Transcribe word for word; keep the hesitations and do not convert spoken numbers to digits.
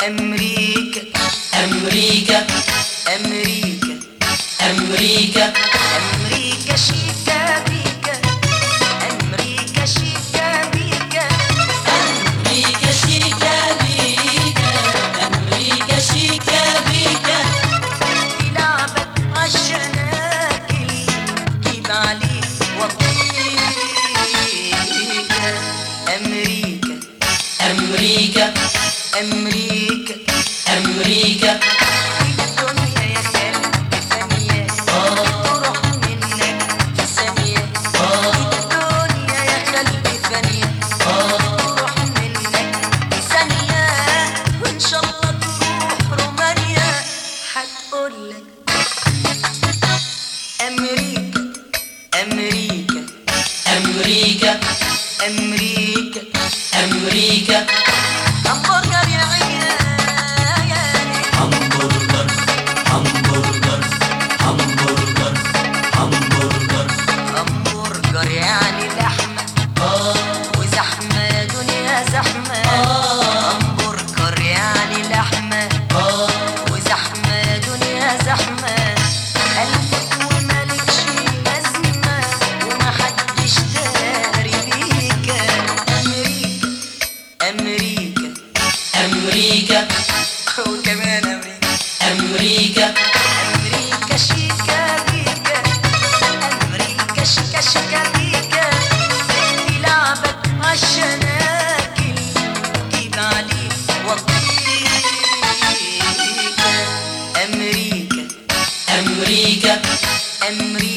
أمريكا أمريكا أمريكا أمريكا أمريكا شيكا بيكا أمريكا شيكا بيكا أمريكا شيكا بيكا أمريكا شيكا بيكا تلعبك عالشناكل جيب عليك وطيكا أمريكا أمريكا أمريكا أمريكا الدنيا يا قلبي ثانية تروح منك في ثانية الدنيا يا قلبي ثانية تروح منك في ثانية وإن شاء الله تروح رومانيا هتقولك أمريكا أمريكا أمريكا أمريكا أمريكا همبرجر يا عيالي همبرجر همبرجر همبرجر همبرجر همبرجر يعني لحمة وزحمة دنيا زحمة همبرجر يعني لحمة وزحمة دنيا زحمة قلبك ومالكش لازمة ومحدش داري بيكا أمريكا أمريكا أمريكا وكمان أمريكا أمريكا أمريكا شيكا بيكا أمريكا شيكا شيكا بيكا تلعبك عالشناكل جيب عليك وطيكا أمريكا أمريكا أمريكا